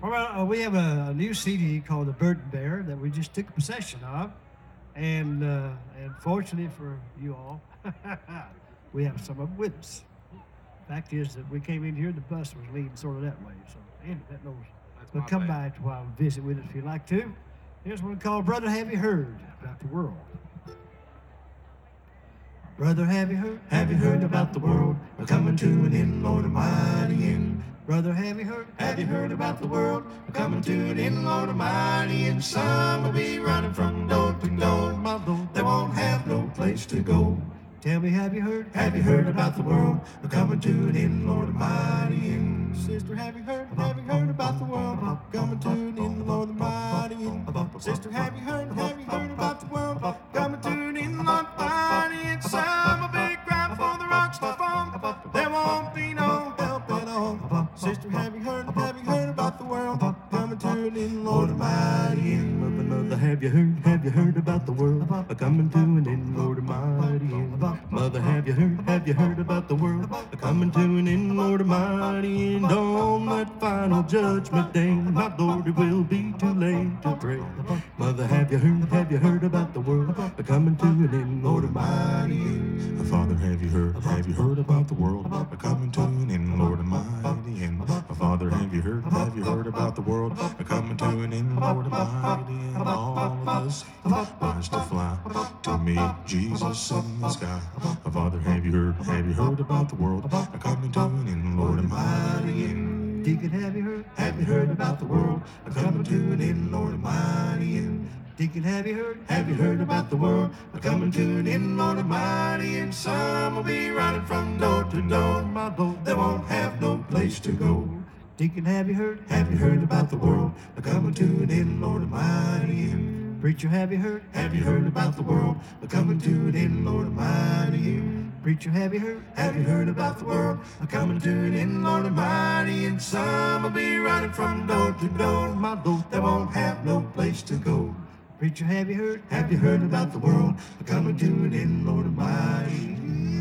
Well, we have a new CD called The Burden Bearer that we just took possession of. And fortunately for you all, we have some of them with us. Fact is that we came in here, the bus was leading sort of that way. So, Andy, that knows. But come by a while and visit with us if you'd like to. Here's one called Brother Have You Heard About the World. Brother, have you heard? Have you heard about the world? We're coming to an end, Lord Almighty end. Brother, have you heard? Have you heard about the world? We're coming to an end, Lord Almighty end. Some will be running from door to door. They won't have no place to go. Tell me, have you heard? Have you heard about the world? We're coming to an end, Lord Almighty end. Sister, have you heard? Have you heard about the world? Coming to an end, Lord Almighty end. Sister, have you heard? Have you heard about the world? Coming to an end, Lord Almighty end. Some will be crying for the rocks to fall. There won't be no help at all. Sister, have you heard? Have you heard about the world? Coming to an end, Lord Almighty end. Mother, have you heard? Have you heard about the world? Coming to an end, Lord Almighty end. Mother, have you heard? Have you heard about the world? Coming to an end, Lord Almighty end. On that final judgment day, my Lord, it will be too late to pray. Mother, have you heard? Have you heard about the world? Coming to an end, Lord Almighty end. Father, have you heard? Have you heard about the world? Coming to an end, Lord Almighty end. Father, have you heard? Have you heard about the world? Coming to an end, Lord Almighty end. All of us rise to fly to meet Jesus in the sky. Father, have you heard? Have you heard about the world? Coming to an end, Lord Almighty end. Deacon, have you heard? Have you heard about the world? Coming to an end, Lord Almighty end. Deacon, have you heard? Have you heard about the world? Coming to an end, Lord Almighty end. Some will be running from door to door. My boat, they won't have no place to go. Deacon, have you heard? Have you heard about the world? Coming to an end, Lord Almighty end. Preacher, have you heard? Have you heard about the world? Coming to an end, Lord Almighty end. Preacher, have you heard? Have you heard about the world? Coming to an end, Lord Almighty end. Some will be running from door to door. My boat, they won't have no place to go. Preacher, have you heard? Have you heard about the world? Coming to an end, Lord Almighty.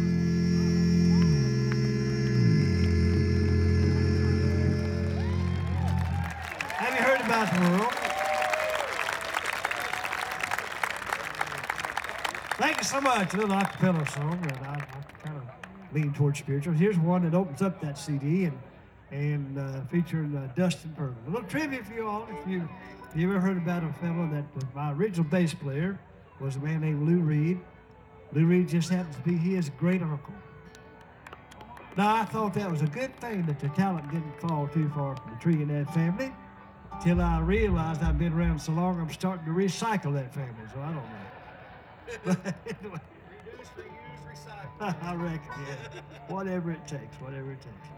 Have you heard about the world? Thank you so much. A little acapella song that I kind of lean towards spiritual. Here's one that opens up that CD and featuring Dustin Pearl. A little trivia for you all. If you ever heard about a fellow that my original bass player was a man named Lou Reed. Lou Reed just happens to be his great uncle. Now, I thought that was a good thing that the talent didn't fall too far from the tree in that family, till I realized I've been around so long, I'm starting to recycle that family, so I don't know. But anyway. Reduce, reuse, recycle. I reckon, yeah. Whatever it takes, whatever it takes.